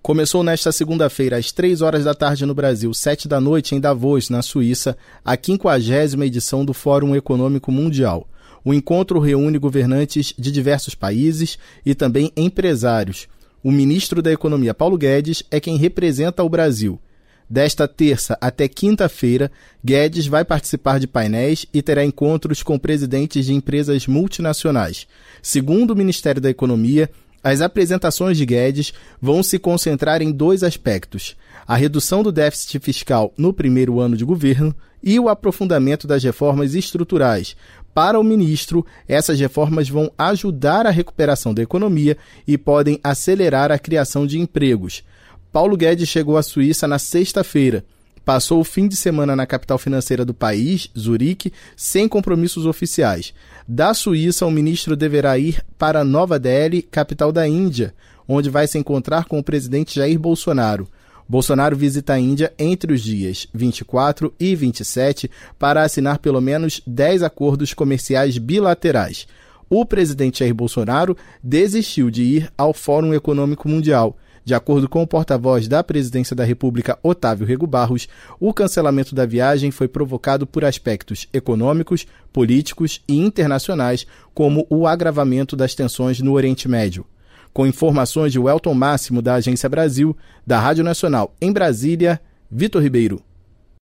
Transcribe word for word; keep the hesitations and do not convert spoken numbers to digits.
Começou nesta segunda-feira, às três horas da tarde no Brasil, sete da noite em Davos, na Suíça, a quinquagésima edição do Fórum Econômico Mundial. O encontro reúne governantes de diversos países e também empresários. O ministro da Economia, Paulo Guedes, é quem representa o Brasil. Desta terça até quinta-feira, Guedes vai participar de painéis e terá encontros com presidentes de empresas multinacionais. Segundo o Ministério da Economia, as apresentações de Guedes vão se concentrar em dois aspectos: a redução do déficit fiscal no primeiro ano de governo e o aprofundamento das reformas estruturais. Para o ministro, essas reformas vão ajudar a recuperação da economia e podem acelerar a criação de empregos. Paulo Guedes chegou à Suíça na sexta-feira. Passou o fim de semana na capital financeira do país, Zurique, sem compromissos oficiais. Da Suíça, o ministro deverá ir para Nova Delhi, capital da Índia, onde vai se encontrar com o presidente Jair Bolsonaro. Bolsonaro visita a Índia entre os dias vinte e quatro e vinte e sete para assinar pelo menos dez acordos comerciais bilaterais. O presidente Jair Bolsonaro desistiu de ir ao Fórum Econômico Mundial. De acordo com o porta-voz da Presidência da República, Otávio Rego Barros, o cancelamento da viagem foi provocado por aspectos econômicos, políticos e internacionais, como o agravamento das tensões no Oriente Médio. Com informações de Welton Máximo, da Agência Brasil, da Rádio Nacional em Brasília, Vitor Ribeiro.